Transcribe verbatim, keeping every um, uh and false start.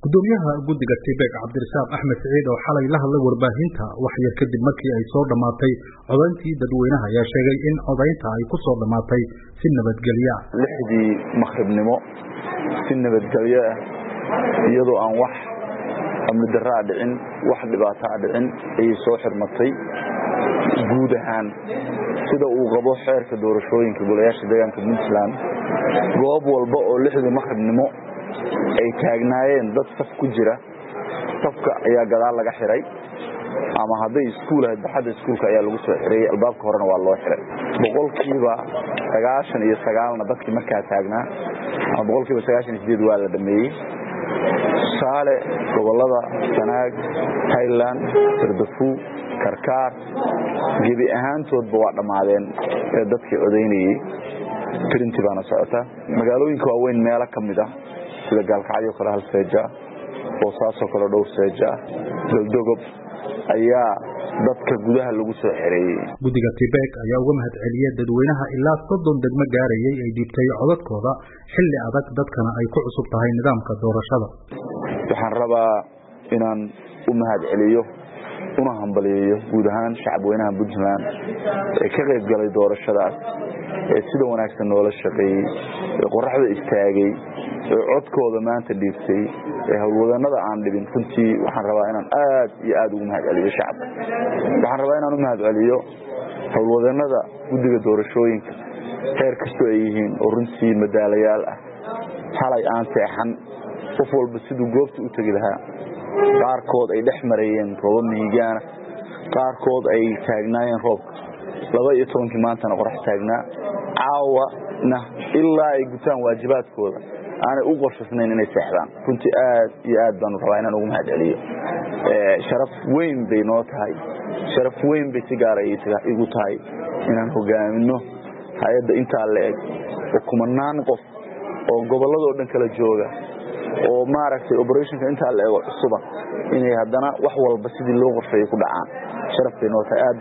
gudoomiyaha guddiga Tibek Cabdirasaaq Axmed Saciid oo xalay la hadlay warbaahinta wax yar kadib markii ay soo dhamaatay codayntii dadweynaha ayaa sheegay in codaynta ay ku soo dhamaatay si nabadgelyo ah lixdii maqribnimo si nabadgelyo ah iyadoo aan wax amni darro dhicin wax dhibaato ah dhicin ay soo xirmatay guud ahaan sida uu qabo xeerka doorashooyinka golayaasha deegaanka Puntland goob walba oo lixdii maqribnimo ay taagnaayeen dad saf ku jira safka ayaa gadaal laga xiray ama haday iskuul ahayd baxada iskuulka ayaa lagu soo xiray albaabka horena waa loo xiray boqolkiiba sagaashan iyo sagaal na dadkii markaa taagnaa ama boqolkiiba sagaashan iyo sideed waa la dhameeyay saale gobolada Sanaag Highland Sirdafu Karkaar gebi ahaantoodba waa dhamaadeen ee dadkii codeynayay tirintii baana socota magaalooyinka waaweyn meelo kamid ah sida Gaalkacyo kala hal seeja oo saasoo kala dhowr seeja daldogob ayaa dadka gudaha lagu soo xireeyay guddiga Tibek ayaa uga mahadceliyay dadweynaha ilaa soddon degmo gaarayay ay dhiibtay codadkooda xilli adag dadkana ay ku cusub tahay nidaamka doorashada waxaan rabaa inaan u mahadceliyo una hambaliyo guud ahaan shacabweynaha Puntland ee ka qayb galay doorashadaas ee sida wanaagsan noola shaqeeyay ee qorraxda istaagay ee codkooda maanta dhiibtay ee hawlwadanada aan dhibin runtii waxaan rabaa inaan aad iyo aad ugu mahadceliyo shacabka waxaan rabaa inaan u mahadceliyo hawlwadanada guddiga doorashooyinka heer kastoo ay yihiin oo runtii madaalayaal ah xalay aan seexan qof walba siduu goobta u tagi lahaa qaarkood ay dhex marayeen roob mihigaana qaarkood ay taagnaayeen roobka laba iyo tobankii maantana qorax taagnaa caawana ilaa ay gutaan waajibaadkooda aanay u qorshaysnayn inay seexdaan runtii aad iyo aad baan rabaa inaan ugu mahadceliyo sharaf weyn bay noo tahay sharaf weyn bay si gaar ah igu tahay inaan hogaamino hay'adda intaa la eg oo kumanaan qof oo gobolladoo dhan kala jooga oo maaragtay operationka intaa la eego cusuba inay haddana wax walba sidii loo qorsheeyay ku dhacaan sharaf bay noo tahay.